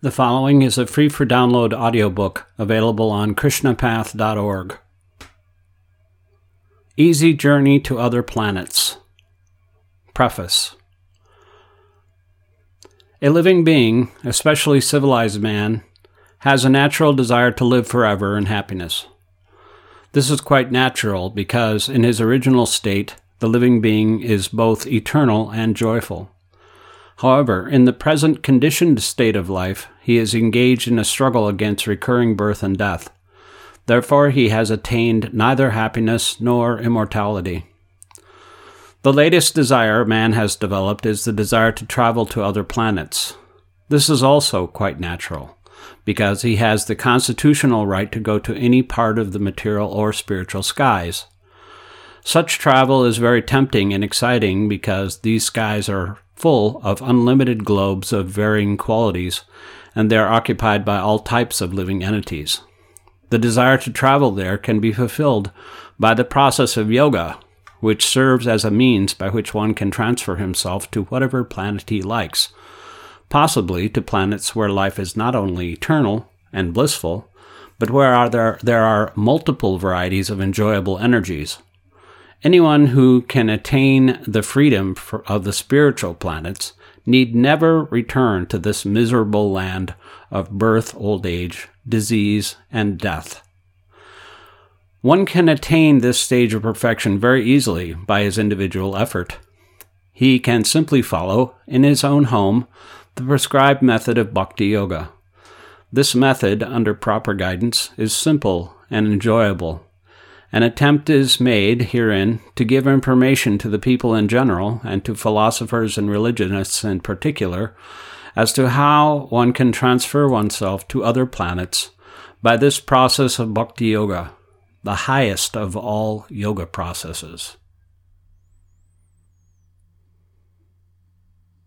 The following is a free-for-download audiobook available on krishnapath.org. Easy Journey to Other Planets. Preface. A living being, especially civilized man, has a natural desire to live forever in happiness. This is quite natural because, in his original state, the living being is both eternal and joyful. However, in the present conditioned state of life, he is engaged in a struggle against recurring birth and death. Therefore, he has attained neither happiness nor immortality. The latest desire man has developed is the desire to travel to other planets. This is also quite natural, because he has the constitutional right to go to any part of the material or spiritual skies. Such travel is very tempting and exciting because these skies are full of unlimited globes of varying qualities, and they are occupied by all types of living entities. The desire to travel there can be fulfilled by the process of yoga, which serves as a means by which one can transfer himself to whatever planet he likes, possibly to planets where life is not only eternal and blissful, but where there are multiple varieties of enjoyable energies. Anyone who can attain the freedom of the spiritual planets need never return to this miserable land of birth, old age, disease, and death. One can attain this stage of perfection very easily by his individual effort. He can simply follow, in his own home, the prescribed method of bhakti yoga. This method, under proper guidance, is simple and enjoyable. An attempt is made herein to give information to the people in general and to philosophers and religionists in particular as to how one can transfer oneself to other planets by this process of bhakti yoga, the highest of all yoga processes.